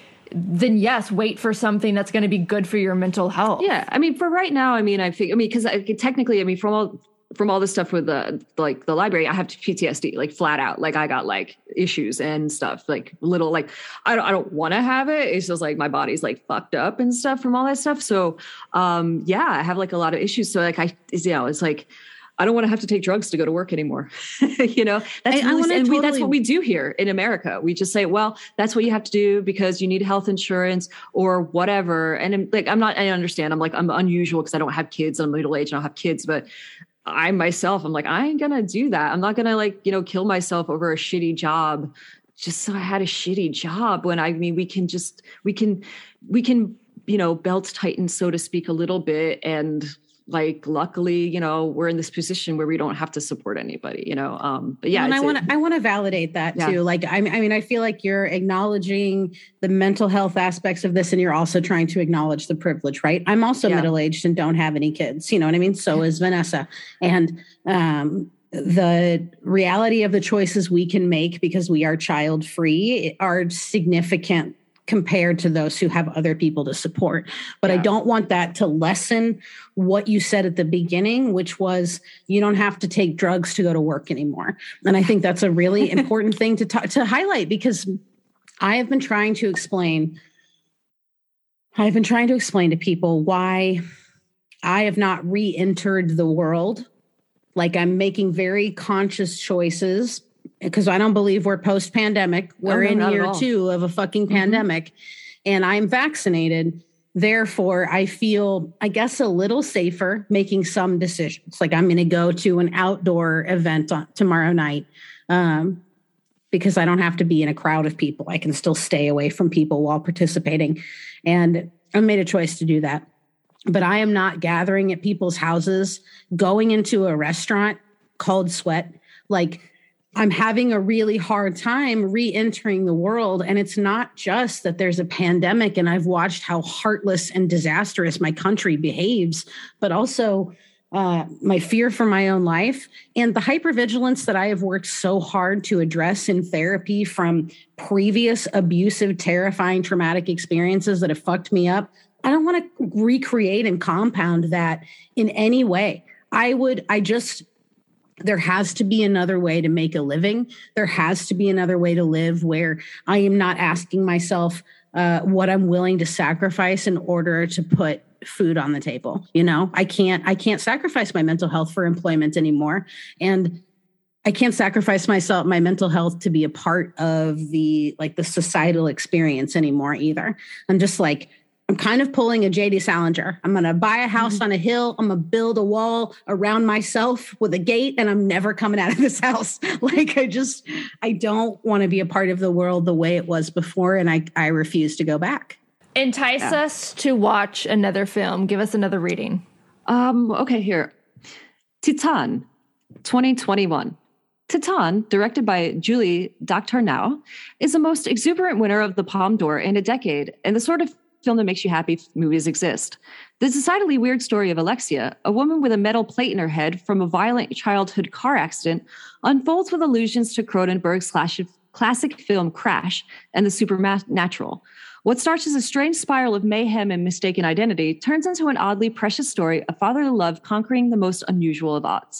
yes, wait for something that's going to be good for your mental health. Yeah. I mean, for right now, because technically, from all this stuff with the library, I have PTSD, like flat out. Like I got like issues and stuff, like little, like, I don't want to have it. It's just like, my body's like fucked up and stuff from all that stuff. So, I have like a lot of issues. So like, it's like, I don't want to have to take drugs to go to work anymore. That's what we do here in America. We just say, well, that's what you have to do because you need health insurance or whatever. And like, I understand. I'm unusual because I don't have kids. I'm middle aged. I don't have kids, but I'm like, I ain't going to do that. I'm not going to kill myself over a shitty job just I had a shitty job when we can, belt tighten, so to speak, a little bit. And like, luckily, we're in this position where we don't have to support anybody, but yeah. And I want to validate that too. Like, I mean, I feel like you're acknowledging the mental health aspects of this, and you're also trying to acknowledge the privilege, right? I'm also middle-aged and don't have any kids, you know what I mean? So is Vanessa. And, the reality of the choices we can make because we are child free are significant compared to those who have other people to support. But I don't want that to lessen what you said at the beginning, which was you don't have to take drugs to go to work anymore. And I think that's a really important thing to highlight, because I have been trying to explain to people why I have not re-entered the world. Like, I'm making very conscious choices because I don't believe we're post-pandemic. We're in year 2 of a fucking pandemic, and I'm vaccinated. Therefore, I feel, I guess, a little safer making some decisions. Like, I'm going to go to an outdoor event tomorrow night because I don't have to be in a crowd of people. I can still stay away from people while participating. And I made a choice to do that. But I am not gathering at people's houses, going into a restaurant, cold sweat. Like, I'm having a really hard time re-entering the world. And it's not just that there's a pandemic and I've watched how heartless and disastrous my country behaves, but also my fear for my own life and the hypervigilance that I have worked so hard to address in therapy from previous abusive, terrifying, traumatic experiences that have fucked me up. I don't want to recreate and compound that in any way. There has to be another way to make a living. There has to be another way to live where I am not asking myself what I'm willing to sacrifice in order to put food on the table. I can't sacrifice my mental health for employment anymore. And I can't sacrifice my mental health to be a part of the societal experience anymore either. I'm kind of pulling a JD Salinger. I'm going to buy a house on a hill. I'm going to build a wall around myself with a gate, and I'm never coming out of this house. I don't want to be a part of the world the way it was before, and I refuse to go back. Entice us to watch another film. Give us another reading. Okay, here. Titane, 2021. Titane, directed by Julie Doctorow, is the most exuberant winner of the Palme d'Or in a decade, and the sort of film that makes you happy if movies exist. The decidedly weird story of Alexia, a woman with a metal plate in her head from a violent childhood car accident, unfolds with allusions to Cronenberg's classic film Crash and the supernatural. What starts as a strange spiral of mayhem and mistaken identity turns into an oddly precious story of fatherly love conquering the most unusual of odds.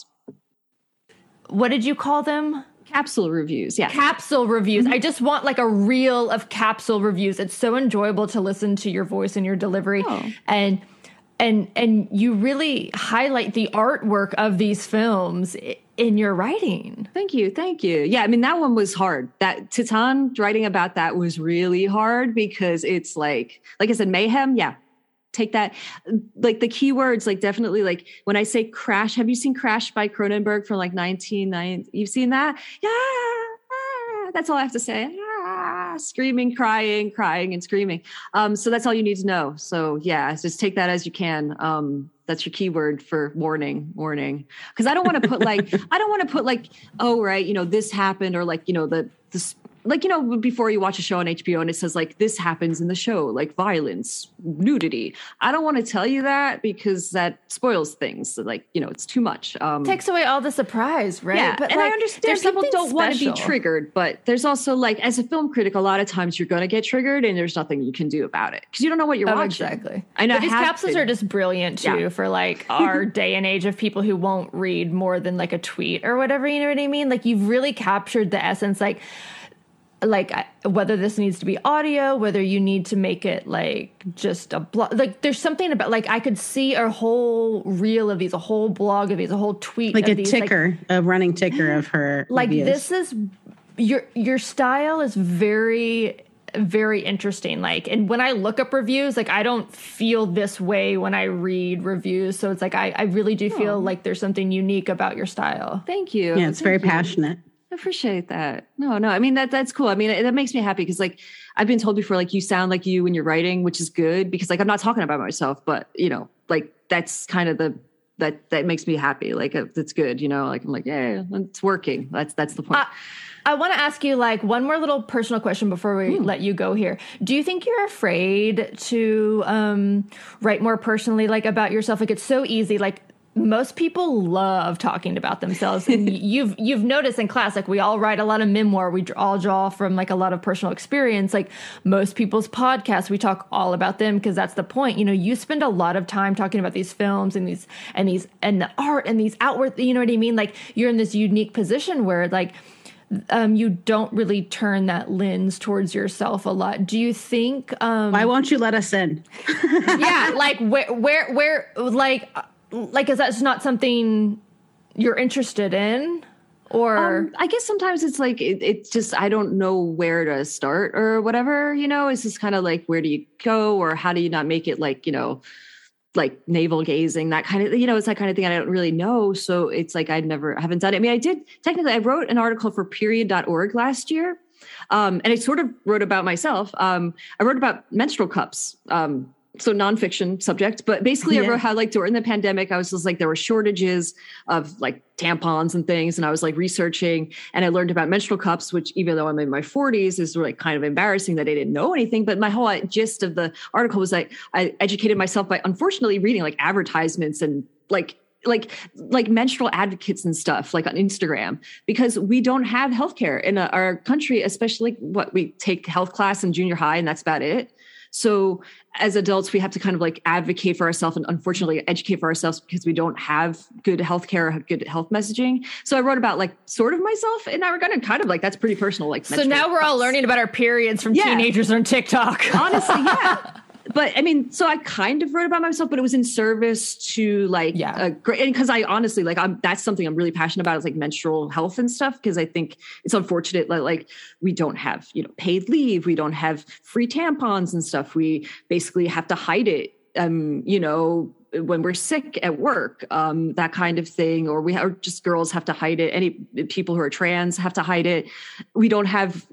What did you call them? Capsule reviews, yeah. Capsule reviews. I just want like a reel of capsule reviews. It's so enjoyable to listen to your voice and your delivery. Oh. And you really highlight the artwork of these films in your writing. Thank you. Yeah, I mean, that one was hard. That Titane, writing about that was really hard because it's like I said, mayhem, yeah. Take that, like the keywords, like definitely, like when I say Crash, have you seen Crash by Cronenberg from like 1990? You've seen that? Yeah, that's all I have to say. Screaming, crying and screaming. So that's all you need to know. So yeah, just take that as you can. That's your keyword for warning. Because I don't want to put oh, right, this happened, or like, this. Like, before you watch a show on HBO and it says like, this happens in the show, like violence, nudity. I don't want to tell you that because that spoils things. Like, it's too much. Takes away all the surprise, right? Yeah, but I understand people don't want to be triggered, but there's also like, as a film critic, a lot of times you're going to get triggered and there's nothing you can do about it because you don't know what you're watching. Exactly. I know. But these capsules are just brilliant too for like our day and age of people who won't read more than like a tweet or whatever, you know what I mean? Like, you've really captured the essence, like whether this needs to be audio, whether you need to make it like just a blog, like there's something about, like, I could see a whole reel of these, a whole blog of these, a whole tweet like of a these, ticker, like, a running ticker of her like reviews. This is your style is very, very interesting. Like, and when I look up reviews, like, I don't feel this way when I read reviews. So it's like, I really do feel like there's something unique about your style. Thank you. Yeah, it's very passionate. I appreciate that. No. I mean, that's cool. I mean, that makes me happy because like I've been told before, like you sound like you when you're writing, which is good because like I'm not talking about myself, but you know, like that's kind of that makes me happy. Like that's good, you know. Like I'm like, yeah, it's working. That's the point. I want to ask you like one more little personal question before we let you go here. Do you think you're afraid to write more personally, like about yourself? Like it's so easy. Like most people love talking about themselves. And you've noticed in class, like we all write a lot of memoir. We all draw from like a lot of personal experience. Like most people's podcasts, we talk all about them because that's the point. You know, you spend a lot of time talking about these films and the art and these outward, you know what I mean? Like you're in this unique position where like, you don't really turn that lens towards yourself a lot. Do you think, why won't you let us in? Yeah. Like where, like, is that not something you're interested in? Or I guess sometimes it's like, it's just, I don't know where to start or whatever, you know, it's just kind of like, where do you go? Or how do you not make it like, you know, like navel gazing, that kind of, you know, it's that kind of thing I don't really know. So it's like, I haven't done it. I mean, I wrote an article for period.org last year. And I sort of wrote about myself. I wrote about menstrual cups. So nonfiction subject, but basically I wrote how like during the pandemic, I was just like, there were shortages of like tampons and things. And I was like researching and I learned about menstrual cups, which even though I'm in my 40s is like kind of embarrassing that I didn't know anything. But my whole gist of the article was like, I educated myself by unfortunately reading like advertisements and like menstrual advocates and stuff like on Instagram, because we don't have healthcare in our country, especially what we take health class in junior high and that's about it. So as adults, we have to kind of like advocate for ourselves and unfortunately educate for ourselves because we don't have good healthcare, good health messaging. So I wrote about like sort of myself in that regard and kind of like, that's pretty personal. Like, so now we're all learning about our periods from teenagers on TikTok. Honestly, yeah. But I mean, so I kind of wrote about myself, but it was in service to like, great, and because I honestly, like, that's something I'm really passionate about is like menstrual health and stuff. Cause I think it's unfortunate that like, we don't have, you know, paid leave. We don't have free tampons and stuff. We basically have to hide it, you know, when we're sick at work, that kind of thing, or just girls have to hide it. Any people who are trans have to hide it. We don't have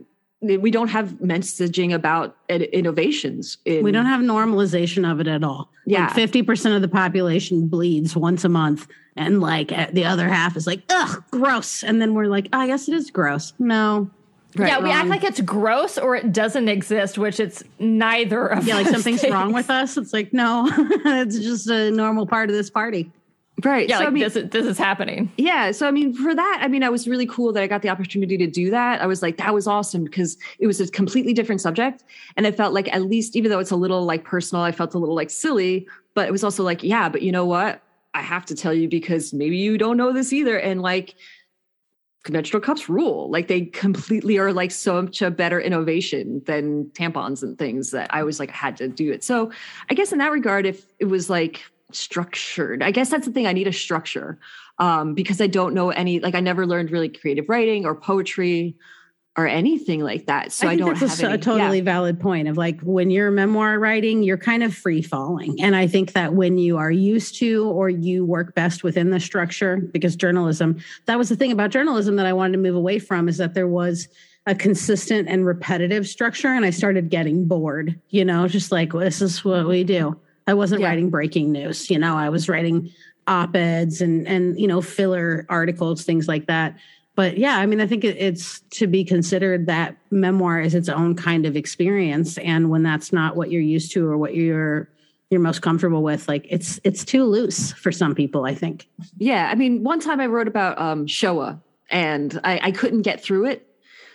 messaging about innovations. We don't have normalization of it at all. Yeah. Like 50% of the population bleeds once a month. And like the other half is like, ugh, gross. And then we're like, oh, I guess it is gross. No. Right. Yeah, we act like it's gross or it doesn't exist, which it's neither of us. Yeah, like something's wrong with us. It's like, no, it's just a normal part of this party. Right. Yeah, so, like I mean, this is happening. Yeah. So, I mean, for that, I mean, I was really cool that I got the opportunity to do that. I was like, that was awesome because it was a completely different subject. And I felt like at least, even though it's a little like personal, I felt a little like silly, but it was also like, yeah, but you know what? I have to tell you because maybe you don't know this either. And like menstrual cups rule. Like they completely are like so much a better innovation than tampons and things that I was like, I had to do it. So I guess in that regard, if it was like, structured. I guess that's the thing. I need a structure because I don't know any, like I never learned really creative writing or poetry or anything like that. So I don't have a totally valid point of like when you're memoir writing, you're kind of free falling. And I think that when you are used to or you work best within the structure, because journalism, that was the thing about journalism that I wanted to move away from is that there was a consistent and repetitive structure. And I started getting bored, you know, just like, well, this is what we do. I wasn't writing breaking news, you know, I was writing op-eds and, you know, filler articles, things like that. But yeah, I mean, I think it's to be considered that memoir is its own kind of experience. And when that's not what you're used to or what you're most comfortable with, like it's too loose for some people, I think. Yeah. I mean, one time I wrote about Shoah and I couldn't get through it.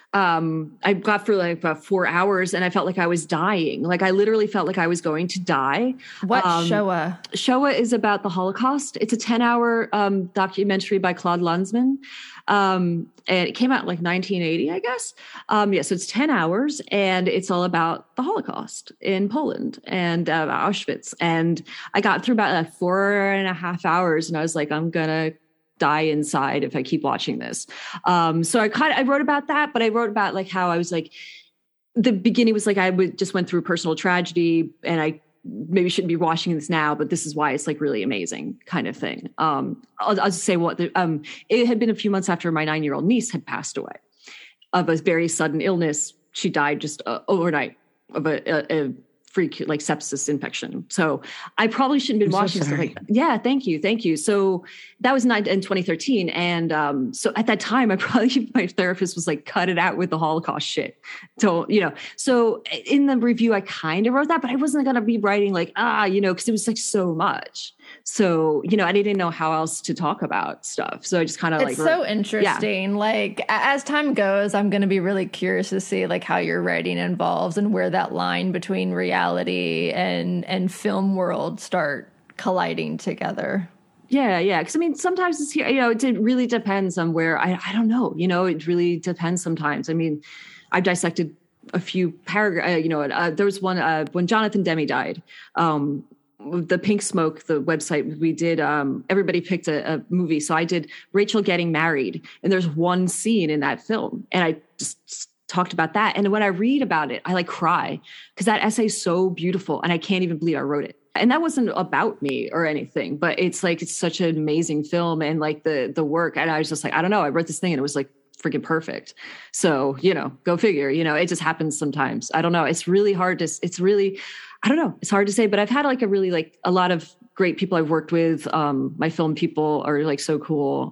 I got through like about 4 hours and I felt like I was dying. Like I literally felt like I was going to die. What Shoah? Shoah is about the Holocaust. It's a 10-hour documentary by Claude Lanzmann. And it came out like 1980, I guess. So it's 10 hours and it's all about the Holocaust in Poland and Auschwitz. And I got through about like 4.5 hours and I was like, I'm going to die inside if I keep watching this. So I wrote about that, but I wrote about like how I was like, the beginning was like, just went through personal tragedy and I maybe shouldn't be watching this now, but this is why it's like really amazing kind of thing. I'll just say it had been a few months after my 9-year-old niece had passed away of a very sudden illness. She died just overnight of a freak like sepsis infection. So I probably shouldn't have been watching stuff like that. Yeah, thank you. So that was in 2013. And so at that time, my therapist was like, cut it out with the Holocaust shit. So, so in the review, I kind of wrote that, but I wasn't going to be writing like, because it was like so much. So, I didn't know how else to talk about stuff. So I just kind of it's so interesting. Yeah. Like as time goes, I'm going to be really curious to see like how your writing evolves and where that line between reality and film world start colliding together. Yeah. Cause I mean, sometimes it's here, it really depends on where I don't know, it really depends sometimes. I mean, I've dissected a few paragraphs, there was one, when Jonathan Demme died, the Pink Smoke, the website, we did, everybody picked a movie. So I did Rachel Getting Married, and there's one scene in that film. And I just talked about that. And when I read about it, I like cry because that essay is so beautiful. And I can't even believe I wrote it. And that wasn't about me or anything, but it's like, it's such an amazing film and like the work. And I was just like, I don't know. I wrote this thing and it was like freaking perfect. So, go figure, it just happens sometimes. I don't know. It's really hard I don't know. It's hard to say, but I've had like a lot of great people I've worked with. My film people are like so cool,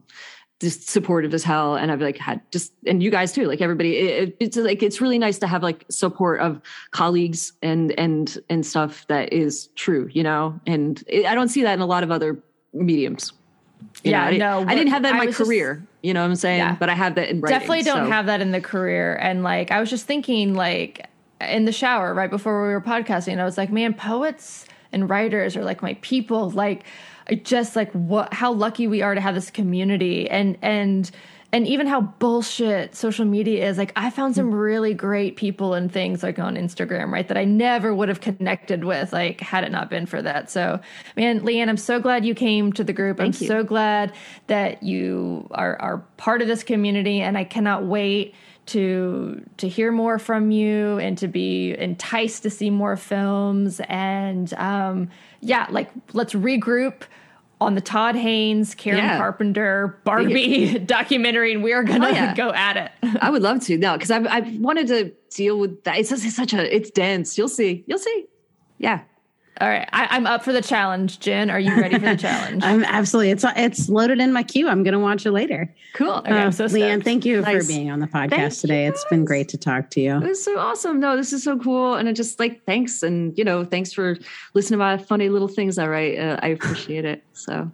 just supportive as hell. And I've like had and you guys too, like everybody, it's like, it's really nice to have like support of colleagues and stuff that is true, and I don't see that in a lot of other mediums. I didn't have that in my career, you know what I'm saying? Yeah. But I have that in writing. Definitely don't have that in the career. And like, I was just thinking like, in the shower right before we were podcasting, I was like, man, poets and writers are like my people. Like, just like how lucky we are to have this community and even how bullshit social media is. Like, I found some really great people and things like on Instagram, right, that I never would have connected with, like, had it not been for that. So, man, Leanne, I'm so glad you came to the group. I'm so glad that you are part of this community, and I cannot wait to hear more from you and to be enticed to see more films. And like, let's regroup on the Todd Haynes, Karen Carpenter, Barbie documentary, and we're gonna go at it. I would love to. No, because I've wanted to deal with that. It's dense. You'll see. Yeah. All right. I'm up for the challenge. Jen, are you ready for the challenge? I'm absolutely. It's loaded in my queue. I'm going to watch it later. Cool. Okay, so Leanne, thank you for being on the podcast today. It's been great to talk to you. It was so awesome. No, this is so cool. And I just like, thanks. And, thanks for listening to my funny little things I write. I appreciate it. So.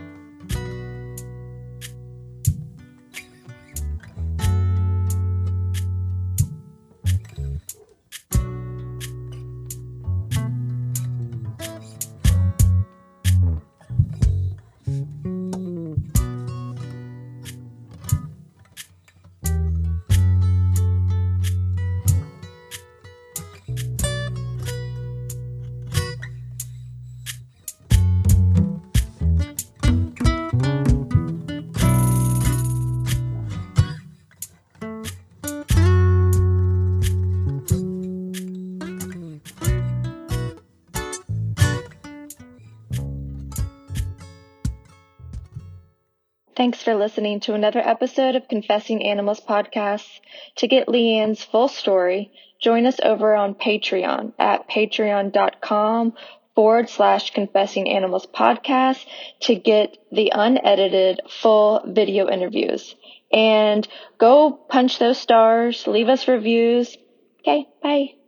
Thanks for listening to another episode of Confessing Animals podcast. To get Leanne's full story, join us over on Patreon at patreon.com/Confessing Animals podcast to get the unedited full video interviews. And go punch those stars, leave us reviews. Okay, bye.